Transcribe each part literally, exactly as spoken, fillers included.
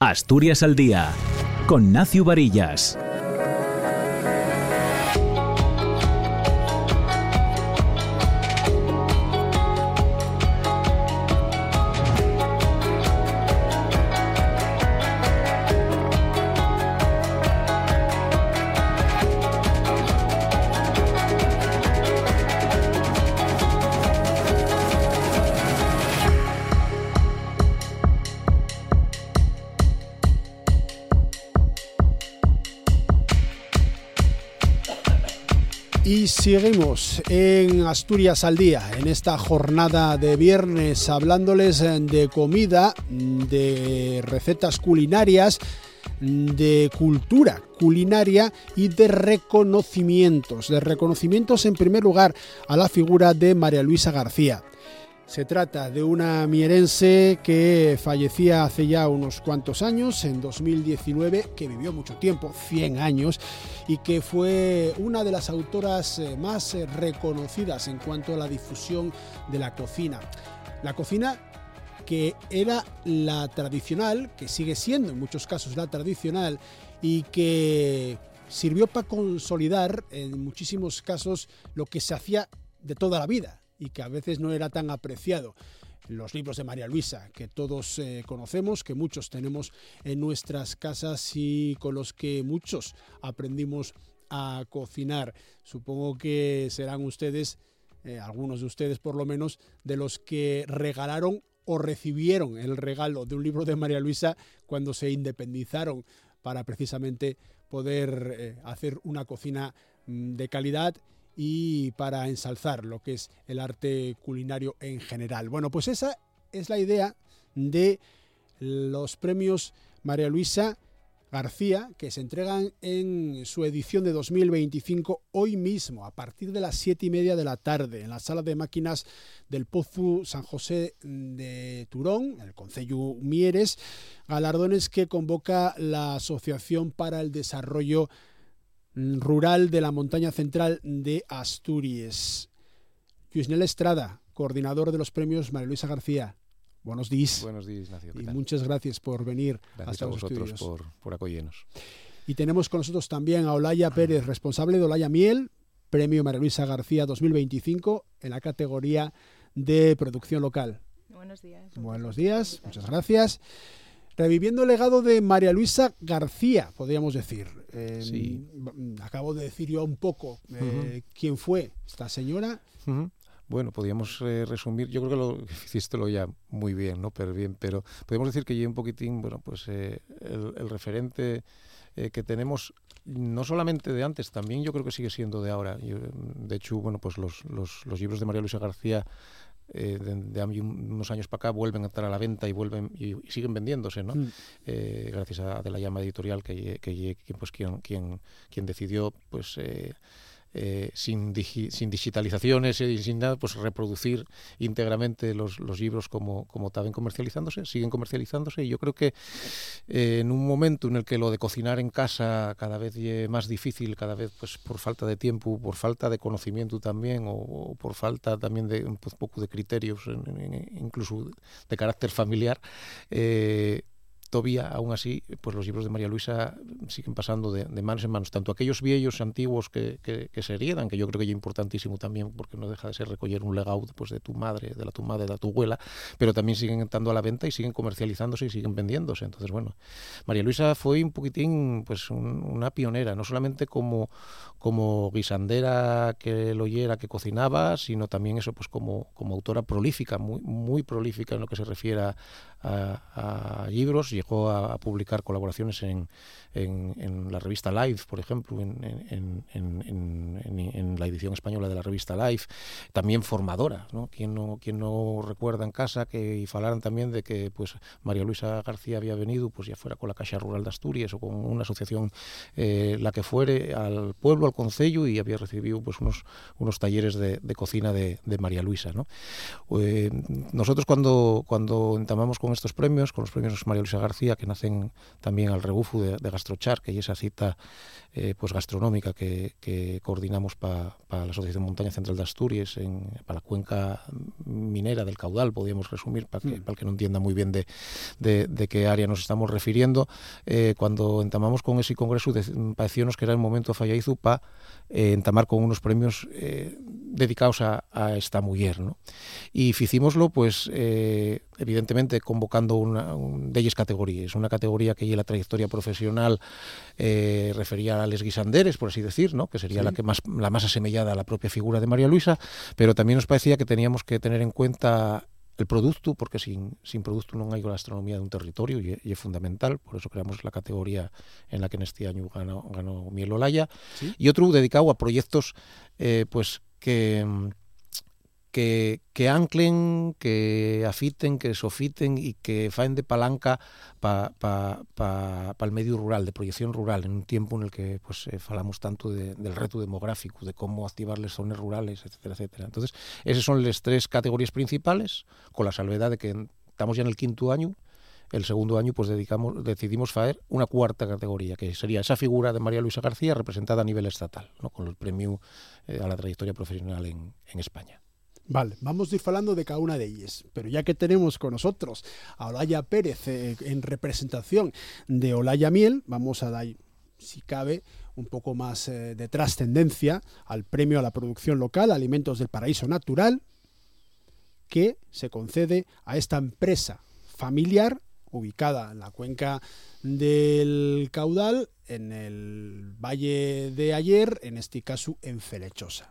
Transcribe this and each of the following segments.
Asturias al día, con Nacio Varillas. Y seguimos en Asturias al día, en esta jornada de viernes, hablándoles de comida, de recetas culinarias, de cultura culinaria y de reconocimientos. De reconocimientos, en primer lugar, a la figura de María Luisa García. Se trata de una mierense que fallecía hace ya unos cuantos años, en dos mil diecinueve, que vivió mucho tiempo, cien años, y que fue una de las autoras más reconocidas en cuanto a la difusión de la cocina. La cocina que era la tradicional, que sigue siendo en muchos casos la tradicional, y que sirvió para consolidar en muchísimos casos lo que se hacía de toda la vida y que a veces no era tan apreciado. Los libros de María Luisa, que todos eh, conocemos, que muchos tenemos en nuestras casas y con los que muchos aprendimos a cocinar. Supongo que serán ustedes, eh, algunos de ustedes por lo menos, de los que regalaron o recibieron el regalo de un libro de María Luisa cuando se independizaron, para precisamente poder eh, hacer una cocina mm, de calidad y para ensalzar lo que es el arte culinario en general. Bueno, pues esa es la idea de los premios María Luisa García, que se entregan en su edición de dos mil veinticinco hoy mismo, a partir de las siete y media de la tarde, en la sala de máquinas del Pozu San José de Turón, en el concello Mieres, galardones que convoca la Asociación para el Desarrollo Rural de la Montaña Central de Asturias. Lluisnel Estrada, coordinador de los premios María Luisa García. Buenos días. Buenos días, Ignacio. Y muchas gracias por venir gracias hasta a los vosotros estudios. por, por acogernos. Y tenemos con nosotros también a Olaya Pérez, responsable de Olaya Miel, premio María Luisa García dos mil veinticinco en la categoría de producción local. Buenos días. Buenos días, muchas gracias. Reviviendo el legado de María Luisa García, podríamos decir. Eh, sí. Acabo de decir yo un poco eh, uh-huh. quién fue esta señora. Uh-huh. Bueno, podríamos eh, resumir, yo creo que lo hiciste lo ya muy bien, ¿no? Pero bien, pero podemos decir que ya un poquitín, bueno, pues eh, el, el referente eh, que tenemos, no solamente de antes, también yo creo que sigue siendo de ahora. Yo, de hecho, bueno, pues los, los, los libros de María Luisa García Eh, de, de unos años para acá vuelven a estar a la venta y vuelven y, y siguen vendiéndose, ¿no? Mm. Eh, gracias a De la Llama Editorial, que, que, que pues quien, quien, quien decidió, pues eh, eh, sin, digi, sin digitalizaciones y sin nada, pues reproducir íntegramente los, los libros como, como estaban comercializándose, siguen comercializándose, y yo creo que eh, en un momento en el que lo de cocinar en casa cada vez es más difícil, cada vez pues por falta de tiempo, por falta de conocimiento también, o, o por falta también de un poco de criterios, en, en, incluso de carácter familiar, eh, todavía, aún así, pues los libros de María Luisa siguen pasando de, de manos en manos, tanto aquellos viejos antiguos que, que, que se heredan, que yo creo que es importantísimo también, porque no deja de ser recoger un legado pues, de tu madre, de la tu madre, de la tu abuela, pero también siguen estando a la venta y siguen comercializándose y siguen vendiéndose. Entonces, bueno, María Luisa fue un poquitín pues un, una pionera, no solamente como, como guisandera que lo oyera, que cocinaba, sino también eso pues como, como autora prolífica, muy, muy prolífica en lo que se refiere a, a, a libros. Llegó a, a publicar colaboraciones en, en, en la revista Life, por ejemplo, en, en, en, en, en, en la edición española de la revista Life. También formadora, ¿no? ¿Quién no, quién no recuerda en casa que y falaran también de que pues María Luisa García había venido, pues ya fuera con la Caixa Rural de Asturias o con una asociación, eh, la que fuere, al pueblo, al concello, y había recibido pues unos, unos talleres de, de cocina de, de María Luisa, ¿no? Eh, nosotros cuando, cuando entamamos con estos premios, con los premios María Luisa García, García, que nacen también al rebufo de, de Gastrochar, que es esa cita eh, pues gastronómica que, que coordinamos para pa la Asociación Montaña Central de Asturias, para la cuenca minera del Caudal, podríamos resumir, para que, mm. pa el que no entienda muy bien de, de, de qué área nos estamos refiriendo. Eh, cuando entamamos con ese congreso, parecíamos que era el momento fallaizu para eh, entamar con unos premios eh, dedicados a, a esta mujer, ¿no? Y hicimoslo, pues, eh, evidentemente, convocando una, un, de ellas categorías, una categoría que la trayectoria profesional eh, refería a les guisanderes, por así decir, ¿no? Que sería sí. la que más la más asemellada a la propia figura de María Luisa, pero también nos parecía que teníamos que tener en cuenta el producto, porque sin, sin producto no hay gastronomía de un territorio y, y es fundamental, por eso creamos la categoría en la que en este año ganó, ganó Miel Olaya, ¿sí? Y otro dedicado a proyectos eh, pues que... Que, que anclen, que afiten, que sofiten y que faen de palanca para pa, pa, pa el medio rural, de proyección rural, en un tiempo en el que pues eh, falamos tanto de, del reto demográfico, de cómo activar las zonas rurales, etcétera, etcétera. Entonces, esas son las tres categorías principales, con la salvedad de que estamos ya en el quinto año. El segundo año pues dedicamos, decidimos hacer una cuarta categoría, que sería esa figura de María Luisa García representada a nivel estatal, ¿no? Con el premio eh, a la trayectoria profesional en, en España. Vale, vamos a ir hablando de cada una de ellas, pero ya que tenemos con nosotros a Olaya Pérez eh, en representación de Olaya Miel, vamos a dar, si cabe, un poco más eh, de trascendencia al premio a la producción local Alimentos del Paraíso Natural, que se concede a esta empresa familiar ubicada en la cuenca del Caudal, en el Valle de Ayer, en este caso en Felechosa.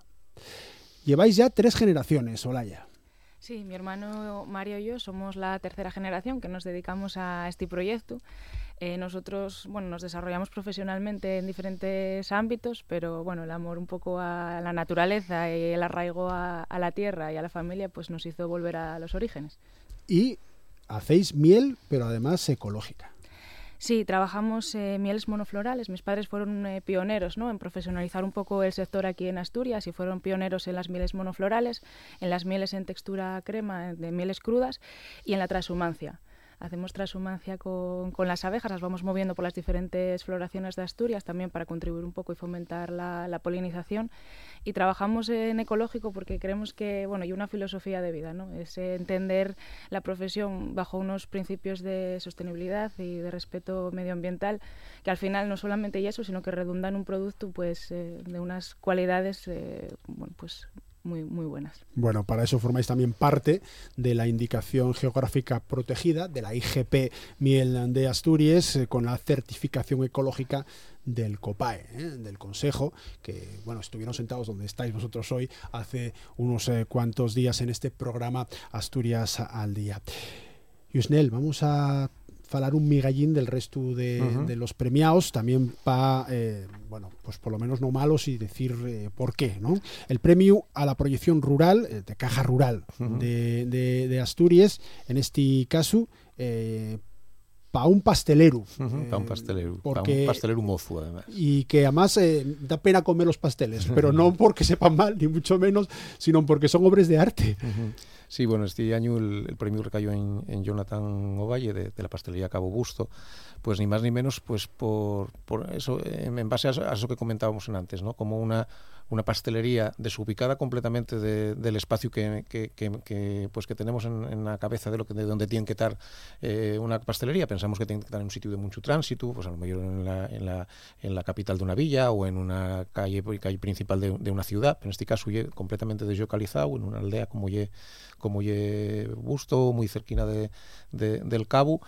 Lleváis ya tres generaciones, Olaya. Sí, mi hermano Mario y yo somos la tercera generación que nos dedicamos a este proyecto. Eh, nosotros, bueno, nos desarrollamos profesionalmente en diferentes ámbitos, pero bueno, el amor un poco a la naturaleza y el arraigo a, a la tierra y a la familia, pues nos hizo volver a los orígenes. Y hacéis miel, pero además ecológica. Sí, trabajamos eh, mieles monoflorales. Mis padres fueron eh, pioneros, ¿no?, en profesionalizar un poco el sector aquí en Asturias y fueron pioneros en las mieles monoflorales, en las mieles en textura crema, de mieles crudas y en la transhumancia. Hacemos transhumancia con, con las abejas, las vamos moviendo por las diferentes floraciones de Asturias también para contribuir un poco y fomentar la, la polinización. Y trabajamos en ecológico porque creemos que, bueno, hay una filosofía de vida, ¿no? Es entender la profesión bajo unos principios de sostenibilidad y de respeto medioambiental, que al final no solamente hay eso, sino que redunda en un producto pues eh, de unas cualidades eh, bueno, pues muy, muy buenas. Bueno, para eso formáis también parte de la indicación geográfica protegida de la I G P Miel de Asturias, eh, con la certificación ecológica del COPAE, ¿eh? del Consejo, que bueno, estuvieron sentados donde estáis vosotros hoy hace unos eh, cuantos días en este programa Asturias al Día. Yusnel, vamos a falar un migallín del resto de, uh-huh. de los premiados, también para, eh, bueno, pues por lo menos no malos y decir eh, por qué, ¿no? El premio a la proyección rural, eh, de Caja Rural uh-huh. de, de, de Asturias, en este caso, eh, para un pastelero. Uh-huh, eh, para un pastelero, para un pastelero mozo, además. Y que además eh, da pena comer los pasteles, pero no porque sepan mal, ni mucho menos, sino porque son obras de arte. Uh-huh. Sí, bueno, este año el, el premio recayó en, en Jonathan Ovalle, de, de la pastelería Cabo Busto, pues ni más ni menos pues por, por eso, en, en base a eso, a eso que comentábamos antes, ¿no? Como una, una pastelería desubicada completamente de, del espacio que, que, que, que, pues que tenemos en, en la cabeza de, lo que, de donde tiene que estar eh, una pastelería. Pensamos que tiene que estar en un sitio de mucho tránsito, pues a lo mejor en la, en la, en la capital de una villa o en una calle, calle principal de, de una ciudad, pero en este caso ye completamente deslocalizado, en una aldea como ye como ye Busto, muy cerquina de, de, del Cabo,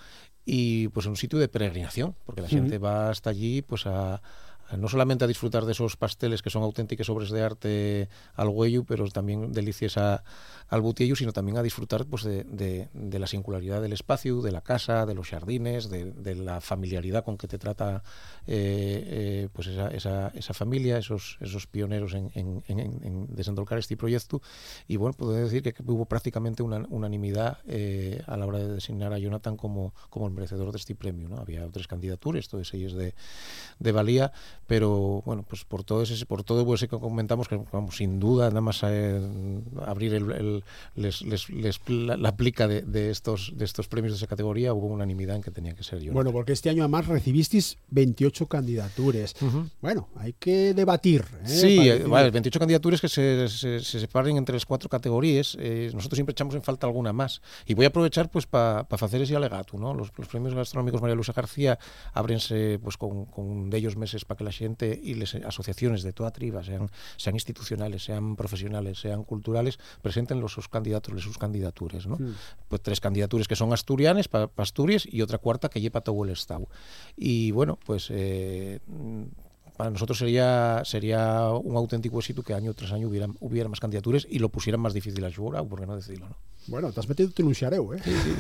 y pues un sitio de peregrinación, porque la gente uh-huh. va hasta allí pues a, a no solamente a disfrutar de esos pasteles que son auténticas obras de arte al huello, pero también delicias a, al botello, sino también a disfrutar pues de, de, de la singularidad del espacio, de la casa, de los jardines, de, de la familiaridad con que te trata eh, eh, pues esa, esa, esa familia, esos, esos pioneros en, en, en, en desendolcar este proyecto. Y bueno, puedo decir que hubo prácticamente una unanimidad eh, a la hora de designar a Jonathan como, como el merecedor de este premio, ¿no? Había otras candidaturas, todas ellas de, de valía, pero bueno, pues por todo ese, por todo ese que comentamos, que vamos, sin duda, nada más eh, abrir el, el les, les, les, la, la plica de, de estos de estos premios de esa categoría, hubo unanimidad en que tenía que ser yo. Bueno, porque este año además recibisteis veintiocho candidaturas. Uh-huh. Bueno, hay que debatir. ¿eh? Sí, eh, vale, veintiocho candidaturas que se, se, se separen entre las cuatro categorías. Eh, nosotros siempre echamos en falta alguna más. Y voy a aprovechar pues para pa hacer ese alegato, ¿no? Los, los premios gastronómicos María Luisa García ábrense pues con, con de ellos meses para que la gente y las asociaciones de toda triba, sean, sean institucionales, sean profesionales, sean culturales, presenten los sus candidatos, sus candidaturas, ¿no? Sí. Pues tres candidaturas que son asturianes, para pa Asturias, y otra cuarta que lleva todo el Estado. Y bueno, pues eh, para nosotros sería sería un auténtico éxito que año tras año hubiera, hubiera más candidaturas y lo pusieran más difícil a jugar, por qué no decirlo, ¿no? Bueno, te has metido en un xareu, ¿eh? Sí, sí.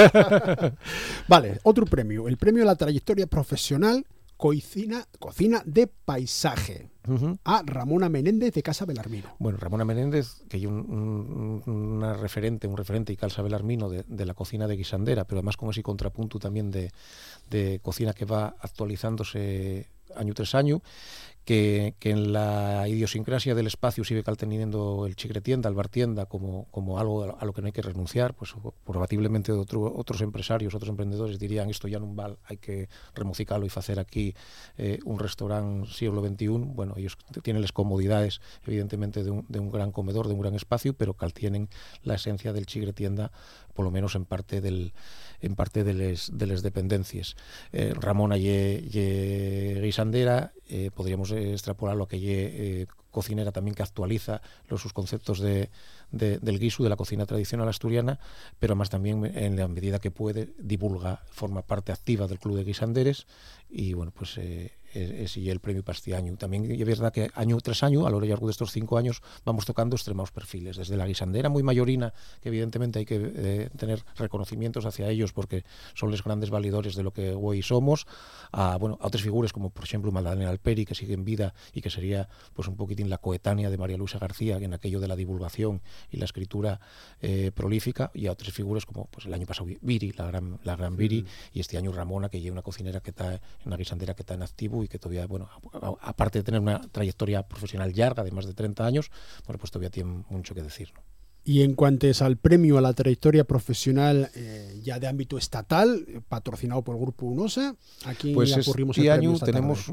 Vale, otro premio, el premio a la trayectoria profesional Cocina, cocina de paisaje, uh-huh, a Ramona Menéndez de Casa Belarmino. Bueno, Ramona Menéndez, que es un, un, una referente, un referente y Casa Belarmino de, de la cocina de guisandera, pero además con ese contrapunto también de, de cocina que va actualizándose año tras año, que, que en la idiosincrasia del espacio sigue teniendo el chigre-tienda, el bar-tienda, como, como algo a lo que no hay que renunciar. Pues probablemente otro, otros empresarios, otros emprendedores dirían esto ya non val, hay que remocicarlo y hacer aquí eh, un restaurante siglo veintiuno. Bueno, ellos tienen las comodidades evidentemente de un, de un gran comedor, de un gran espacio, pero que tienen la esencia del chigre-tienda, por lo menos en parte del en parte de les, de les dependencias. Eh, Ramona ye, ye guisandera, eh, podríamos extrapolarlo a que ye eh, cocinera también que actualiza los sus conceptos de, de, del guiso, de la cocina tradicional asturiana, pero más también en la medida que puede divulga, forma parte activa del Club de Guisanderes y bueno, pues eh, es, es el premio para este año. También es verdad que año tras año, a lo largo de estos cinco años, vamos tocando extremados perfiles, desde la guisandera muy mayorina, que evidentemente hay que eh, tener reconocimientos hacia ellos porque son los grandes validores de lo que hoy somos, a, bueno, a otras figuras como por ejemplo Magdalena Alperi, que sigue en vida y que sería pues un poquitín la coetánea de María Luisa García en aquello de la divulgación y la escritura eh, prolífica, y a otras figuras como pues el año pasado Viri, la gran, la gran Viri, sí, y este año Ramona, que lleva una cocinera que está, una guisandera que está en activo y que todavía, bueno, a, a, aparte de tener una trayectoria profesional larga de más de treinta años, bueno, pues todavía tiene mucho que decir, ¿no? Y en cuanto es al premio a la trayectoria profesional eh, ya de ámbito estatal, patrocinado por el Grupo UNOSA, aquí pues ocurrimos este año tenemos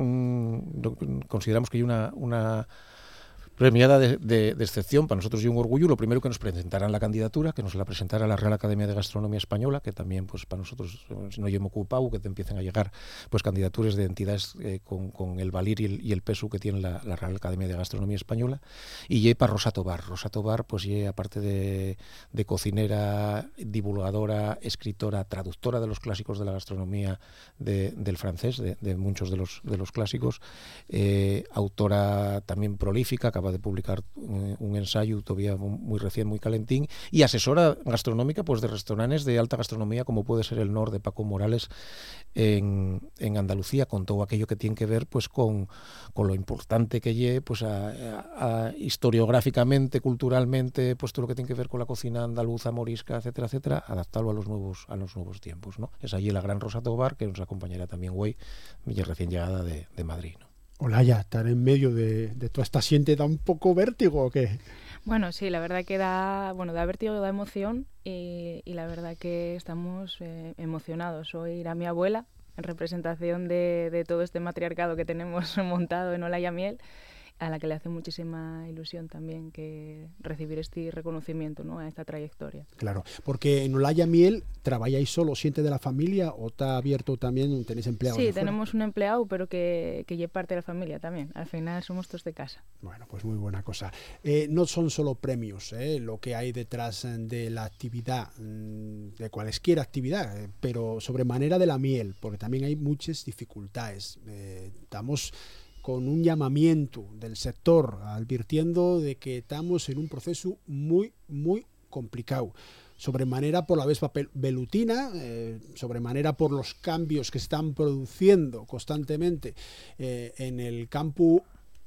un, consideramos que hay una, una premiada de, de, de excepción, para nosotros y un orgullo. Lo primero, que nos presentaran la candidatura, que nos la presentara la Real Academia de Gastronomía Española, que también pues para nosotros no hemos ocupado, que te empiecen a llegar pues candidaturas de entidades eh, con, con el valir y el, y el peso que tiene la, la Real Academia de Gastronomía Española. Y ye para Rosa Tobar. Rosa Tobar, pues ye, aparte de, de cocinera, divulgadora, escritora, traductora de los clásicos de la gastronomía de, del francés, de, de muchos de los, de los clásicos, eh, autora también prolífica, acaba de publicar un, un ensayo todavía muy recién, muy calentín, y asesora gastronómica pues de restaurantes de alta gastronomía como puede ser el Nor de Paco Morales en, en Andalucía, con todo aquello que tiene que ver pues con, con lo importante que lleve pues a, a, a historiográficamente, culturalmente, pues todo lo que tiene que ver con la cocina andaluza, morisca, etcétera, etcétera, adaptarlo a los nuevos a los nuevos tiempos, ¿no? Es allí la gran Rosa Tobar, que nos acompañará también hoy, recién llegada de, de Madrid, ¿no? Olaya, estar en medio de, de toda esta siente, ¿da un poco vértigo o qué? Bueno, sí, la verdad que da, bueno, da vértigo, da emoción y, y la verdad que estamos eh, emocionados. Hoy irá mi abuela en representación de, de todo este matriarcado que tenemos montado en Olaya Miel, a la que le hace muchísima ilusión también que recibir este reconocimiento, ¿no?, a esta trayectoria. Claro, porque en Olaya Miel trabajáis solo siente de la familia o está abierto también, tenéis empleados. Sí, tenemos un empleado, pero que, que lleva parte de la familia también. Al final somos todos de casa. Bueno, pues muy buena cosa. Eh, no son solo premios, eh, lo que hay detrás de la actividad, de cualquier actividad, eh, pero sobremanera de la miel, porque también hay muchas dificultades. Eh, estamos con un llamamiento del sector advirtiendo de que estamos en un proceso muy, muy complicado. Sobremanera por la vespa velutina, eh, sobremanera por los cambios que se están produciendo constantemente eh, en el campo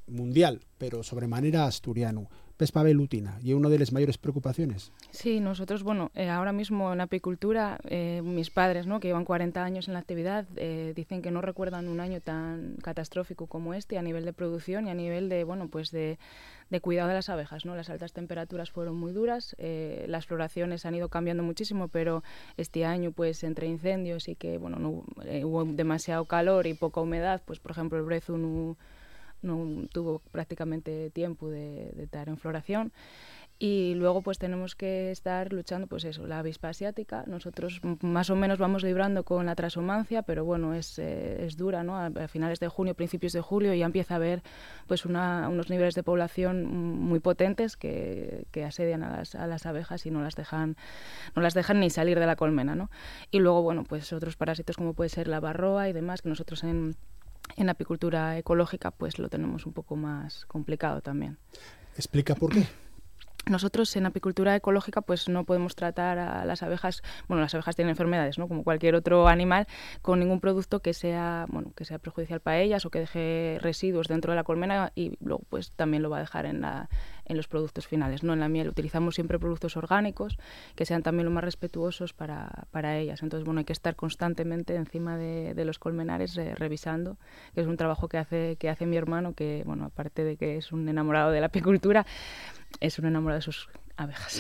mundial, pero sobremanera asturiano. Pespa velutina, y una de las mayores preocupaciones. Sí, nosotros, bueno, eh, ahora mismo en apicultura, eh, mis padres, ¿no?, que llevan cuarenta años en la actividad, eh, dicen que no recuerdan un año tan catastrófico como este a nivel de producción y a nivel de, bueno, pues de, de cuidado de las abejas, ¿no? Las altas temperaturas fueron muy duras, eh, las floraciones han ido cambiando muchísimo, pero este año, pues, entre incendios y que, bueno, no, eh, hubo demasiado calor y poca humedad, pues, por ejemplo, el brezo no... no tuvo prácticamente tiempo de, de estar en floración, y luego pues tenemos que estar luchando, pues eso, la avispa asiática. Nosotros más o menos vamos librando con la trashumancia, pero bueno, es, eh, es dura, ¿no? A, a finales de junio, principios de julio ya empieza a haber pues una, unos niveles de población muy potentes que, que asedian a las, a las abejas y no las dejan no las dejan ni salir de la colmena, ¿no? Y luego, bueno, pues otros parásitos como puede ser la varroa y demás, que nosotros en En apicultura ecológica pues lo tenemos un poco más complicado también. ¿Explica por qué? Nosotros en apicultura ecológica pues no podemos tratar a las abejas, bueno, las abejas tienen enfermedades, ¿no?, como cualquier otro animal, con ningún producto que sea, bueno, que sea perjudicial para ellas o que deje residuos dentro de la colmena, y luego pues también lo va a dejar en la en los productos finales, ¿no? En la miel utilizamos siempre productos orgánicos que sean también lo más respetuosos para, para ellas. Entonces, bueno, hay que estar constantemente encima de, de los colmenares eh, revisando, que es un trabajo que hace, que hace mi hermano, que, bueno, aparte de que es un enamorado de la apicultura, es un enamorado de sus abejas.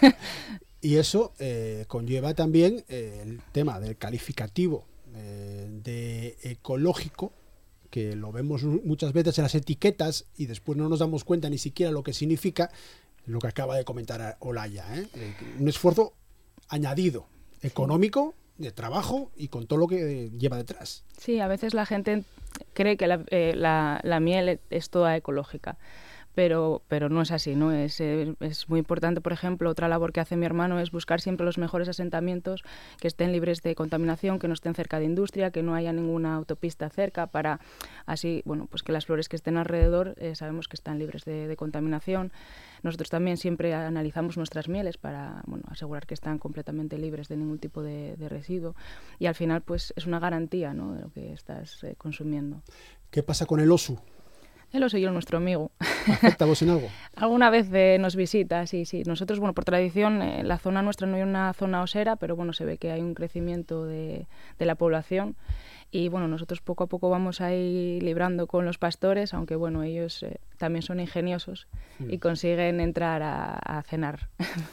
Y eso eh, conlleva también eh, el tema del calificativo eh, de ecológico, que lo vemos muchas veces en las etiquetas y después no nos damos cuenta ni siquiera lo que significa, lo que acaba de comentar Olaya, ¿eh? Un esfuerzo añadido, económico, de trabajo y con todo lo que lleva detrás. Sí, a veces la gente cree que la, eh, la, la miel es toda ecológica. Pero, pero no es así, ¿no? Es, eh, es muy importante, por ejemplo, otra labor que hace mi hermano es buscar siempre los mejores asentamientos que estén libres de contaminación, que no estén cerca de industria, que no haya ninguna autopista cerca, para así, bueno, pues que las flores que estén alrededor eh, sabemos que están libres de, de contaminación. Nosotros también siempre analizamos nuestras mieles para, bueno, asegurar que están completamente libres de ningún tipo de, de residuo, y al final pues es una garantía, ¿no?, de lo que estás eh, consumiendo. ¿Qué pasa con el oso? El oso yo, nuestro amigo. ¿Afecta a vos en algo? Alguna vez eh, nos visita, sí, sí. Nosotros, bueno, por tradición, eh, la zona nuestra no hay una zona osera, pero bueno, se ve que hay un crecimiento de, de la población. Y bueno, nosotros poco a poco vamos ahí librando con los pastores, aunque bueno, ellos eh, también son ingeniosos sí. y consiguen entrar a, a cenar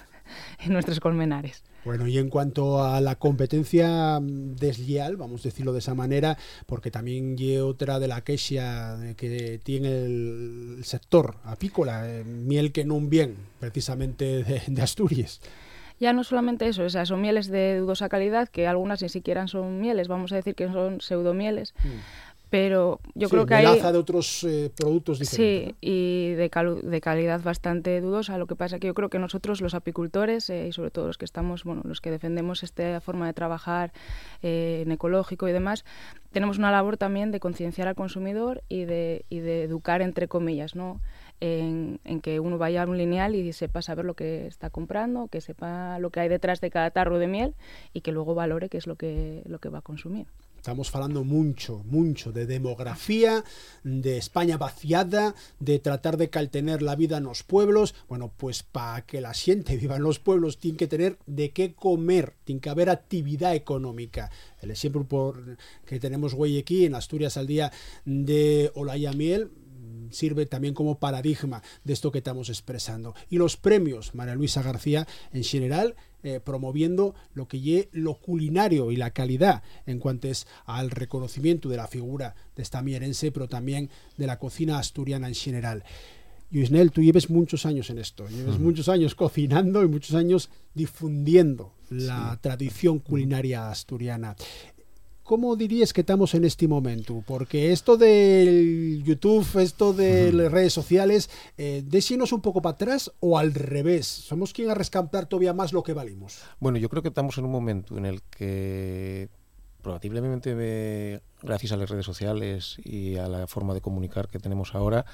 en nuestros colmenares. Bueno, y en cuanto a la competencia desleal, vamos a decirlo de esa manera, porque también hay otra de la quexa que tiene el sector apícola, eh, miel que non bien, precisamente de, de Asturias. Ya no solamente eso, o sea, son mieles de dudosa calidad, que algunas ni siquiera son mieles, vamos a decir que son pseudomieles, mm. pero yo sí, creo que hay... de otros eh, productos diferentes. Sí, ¿no? Y de, cal de calidad bastante dudosa. Lo que pasa que yo creo que nosotros, los apicultores, eh, y sobre todo los que estamos, bueno, los que defendemos esta forma de trabajar eh, en ecológico y demás, tenemos una labor también de concienciar al consumidor y de, y de educar, entre comillas, ¿no? En, en que uno vaya a un lineal y sepa saber lo que está comprando, que sepa lo que hay detrás de cada tarro de miel y que luego valore qué es lo que, lo que va a consumir. Estamos falando mucho, mucho de demografía, de España vaciada, de tratar de caltener la vida en los pueblos. Bueno, pues para que la xente viva en los pueblos tiene que tener de qué comer, tiene que haber actividad económica. El ejemplo por que tenemos güey aquí en Asturias al día de Olaya Miel sirve también como paradigma de esto que estamos expresando. Y los premios María Luisa García en general, eh, promoviendo lo que es lo culinario y la calidad en cuanto es al reconocimiento de la figura de esta mierense, pero también de la cocina asturiana en general. Lluisnel, tú lleves muchos años en esto, lleves uh-huh. muchos años cocinando y muchos años difundiendo la sí. tradición culinaria asturiana. ¿Cómo dirías que estamos en este momento? Porque esto del YouTube, esto de uh-huh. las redes sociales, eh, ¿déxinos un poco para atrás o al revés? ¿Somos quien a rescamplar todavía más lo que valimos? Bueno, yo creo que estamos en un momento en el que probablemente, gracias a las redes sociales y a la forma de comunicar que tenemos ahora,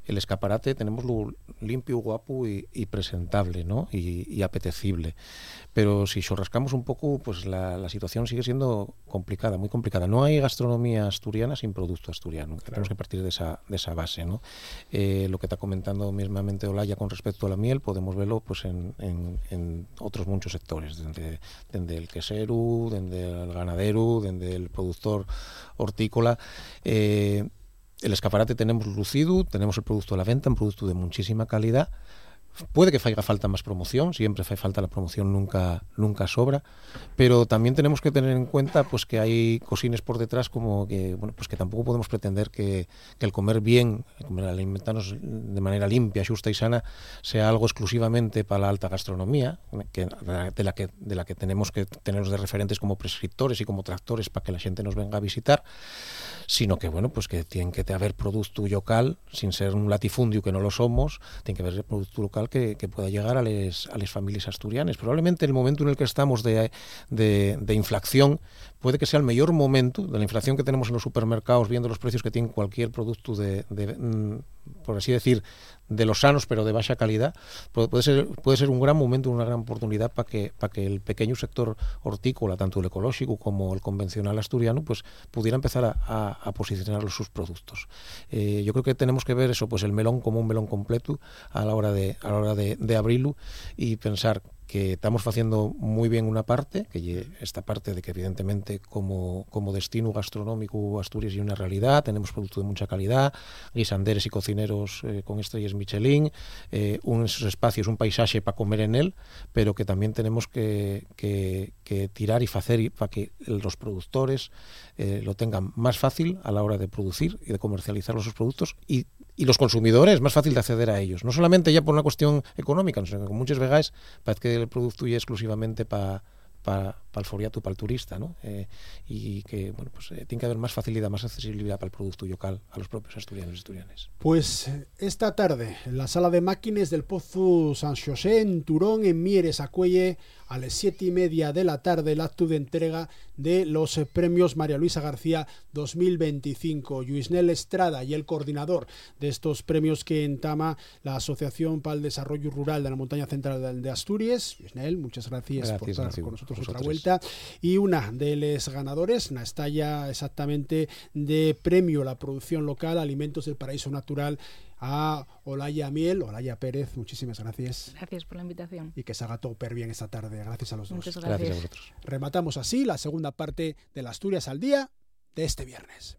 el escaparate tenemos lo limpio, guapo y, y presentable, ¿no? Y, y apetecible. Pero si chorrascamos un poco, pues la, la situación sigue siendo complicada, muy complicada. No hay gastronomía asturiana sin producto asturiano. Claro. Tenemos que partir de esa, de esa base, ¿no? Eh, lo que está comentando mismamente Olaya con respecto a la miel, podemos verlo pues en, en, en otros muchos sectores, desde, desde el quesero, desde el ganadero, desde el productor hortícola. Eh, el escaparate tenemos lucido, tenemos el producto a la venta, un producto de muchísima calidad. Puede que haga falta más promoción, siempre hace falta la promoción, nunca nunca sobra, pero también tenemos que tener en cuenta pues que hay cosines por detrás, como que bueno pues que tampoco podemos pretender que, que el comer bien, el comer, alimentarnos de manera limpia, justa y sana sea algo exclusivamente para la alta gastronomía, que, de la que de la que tenemos que tenernos de referentes como prescriptores y como tractores para que la gente nos venga a visitar, sino que bueno pues que tiene que haber producto local, sin ser un latifundio que no lo somos, tiene que haber producto local Que, que pueda llegar a las a les familias asturianas. Probablemente el momento en el que estamos de, de, de inflación puede que sea el mayor momento de la inflación que tenemos en los supermercados, viendo los precios que tiene cualquier producto de, de, de por así decir, de los sanos pero de baja calidad. Puede, puede ser puede ser un gran momento, una gran oportunidad para que para que el pequeño sector hortícola, tanto el ecológico como el convencional asturiano, pues pudiera empezar a, a, a posicionar sus productos. Eh, yo creo que tenemos que ver eso, pues el melón como un melón completo a la hora de a la hora de, de abrirlo y pensar que estamos haciendo muy bien una parte, que esta parte de que evidentemente como, como destino gastronómico Asturias y una realidad, tenemos producto de mucha calidad, guisanderes y cocineros eh, con estrellas Michelin, eh, unos espacios, un paisaje para comer en él, pero que también tenemos que, que, que tirar y hacer para que los productores eh, lo tengan más fácil a la hora de producir y de comercializar los sus productos y y los consumidores, más fácil de acceder a ellos. No solamente ya por una cuestión económica, sino que muchas veces parece que el producto ya es exclusivamente para pa, pa el foriato, para el turista, ¿no? Eh, y que, bueno, pues eh, tiene que haber más facilidad, más accesibilidad para el producto local a los propios asturianos y asturianes. Pues esta tarde, en la sala de máquines del Pozo San José, en Turón, en Mieres, Acuelle, a las siete y media de la tarde, el acto de entrega de los premios María Luisa García dos mil veinticinco. Lluisnel Estrada y el coordinador de estos premios que entama la Asociación para el Desarrollo Rural de la Montaña Central de Asturias. Lluisnel, muchas gracias, gracias por estar gracias, con nosotros otra vuelta. Y una de los ganadores, una estalla exactamente de premio a la producción local, Alimentos del Paraíso Natural, a Olaya Miel, Olaya Pérez, muchísimas gracias. Gracias por la invitación. Y que se haga todo per bien esta tarde. Gracias a los dos. Muchas gracias. Gracias a vosotros. Rematamos así la segunda parte de las Asturias al Día de este viernes.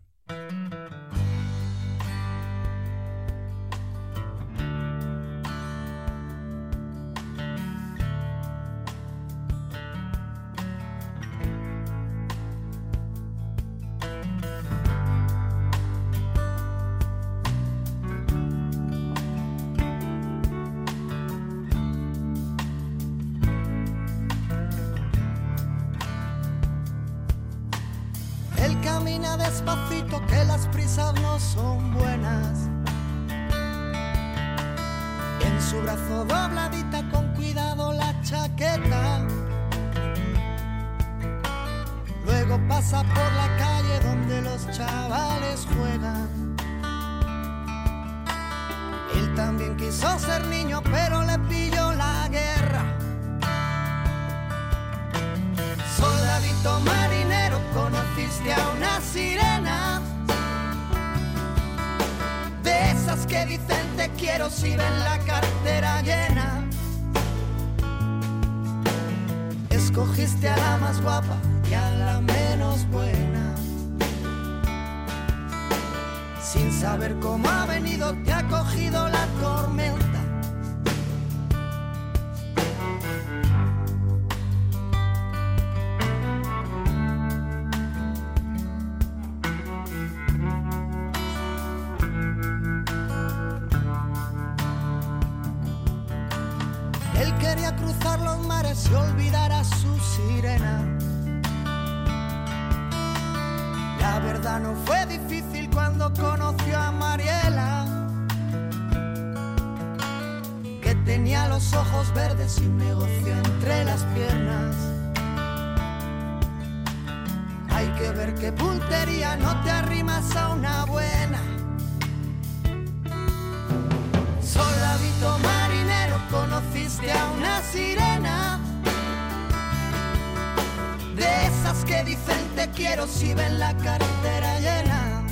Camina despacito que las prisas no son buenas. En su brazo dobladita con cuidado la chaqueta. Luego pasa por la calle donde los chavales juegan. Él también quiso ser niño pero le pilló la guerra. Soldadito marinero, conociste a una sirena, de esas que dicen te quiero si ven la cartera llena. Escogiste a la más guapa y a la menos buena. Sin saber cómo ha venido te ha cogido la tormenta. Quería cruzar los mares y olvidar a su sirena. La verdad no fue difícil cuando conoció a Mariela, que tenía los ojos verdes y un negocio entre las piernas. Hay que ver qué puntería, no te arrimas a una buena. viejas que dicen te quiero si ven la cartera llena.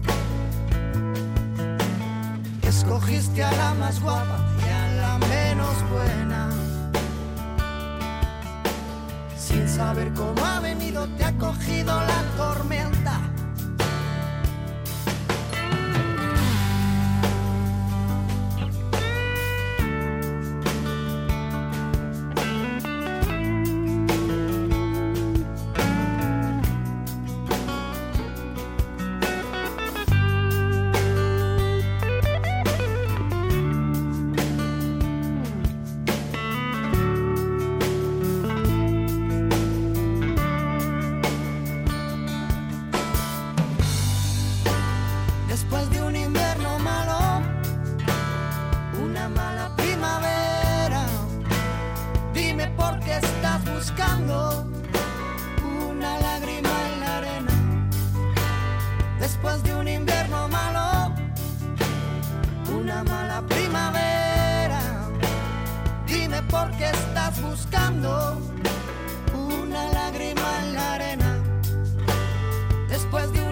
Escogiste a la más guapa y a la menos buena. Sin saber cómo ha venido te ha cogido la tormenta. Después de un invierno malo, una mala primavera, dime por qué estás buscando una lágrima en la arena. Después de un invierno malo, una mala primavera, dime por qué estás buscando una lágrima en la arena. Después de un